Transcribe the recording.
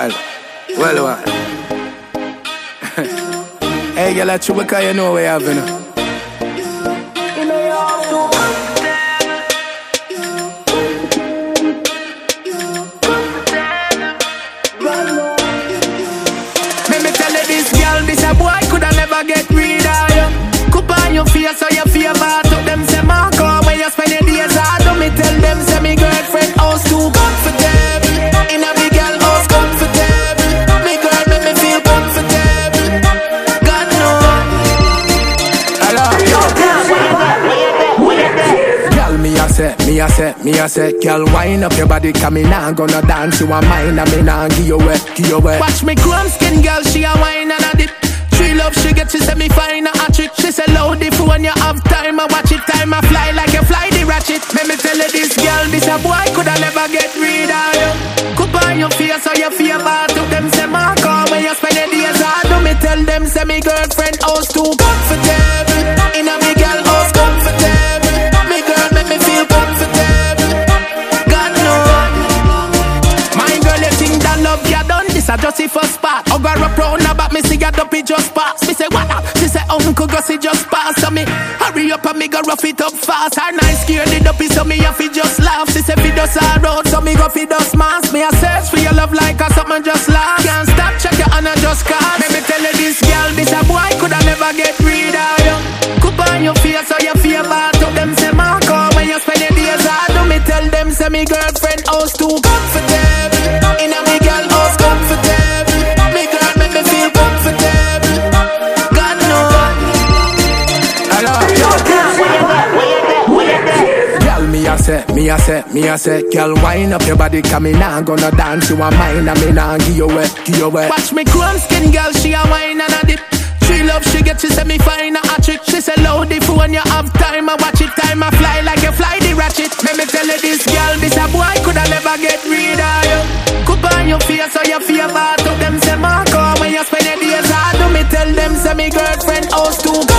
while. Hey, girl, that's true because you know what you have, you know. Let me tell you this, girl, this a boy coulda never get rid of you. Cup on your face so you feel bad. Took them say, Marco, where you spend your days hard. Do me tell them, say me girlfriend house too comfortable. In a big girl house comfortable. Me girl make me feel comfortable. God knows. Hello. Girl, me a say, girl, wind up your body, cause me nah gonna dance. You a mine and me nah give you wet. Watch me chrome skin, girl, she a wine and a dip. Tree love she get, she say me fine a trick. She say loud if when you have time, I watch it time, I fly like you fly the ratchet. Let me tell you this, girl, this a boy coulda never get rid of you. Cup on your face so you feel bad. Took them say, Marco, when you spend your days hard. Do me tell them, say me girlfriend house too comfortable. In a big girl house comfortable. Me girl make me feel comfortable. God knows. My girl, you think that love you done? This a just the first part. I got up round about me, see your duppy just pass. Me say what up? She say Uncle Gussie just pass. So me hurry up and me go rough it up fast. Her nice scared the duppy, so me have to just laugh. She say feed us all road, so me go feed us mask. Me a search for your love like a something just laugh. Can't stop, check your honor just cast. Let me tell you this, girl, this a boy coulda never get rid of you. Cup on your face so you feel bad. Took them say, Marco, when you spend your days hard. Do me tell them, say me girlfriend house too comfortable. In a big girl house comfortable. Me girl make me feel comfortable. God knows. Hello. Girl, me a say, girl, wind up your body, cause me nah gonna dance. You a mine and me nah give you wet. Watch me chrome skin, girl, she a wine and a dip. Tree love she get, she say me fine a trick. She say loud if when you have time, I watch it time, I fly like you fly the ratchet. Let me tell you this, girl, this a boy coulda never get rid of you. Cup on your face so you feel bad. Took them say, Marco, when you spend your days hard. Do me tell them, say me girlfriend house too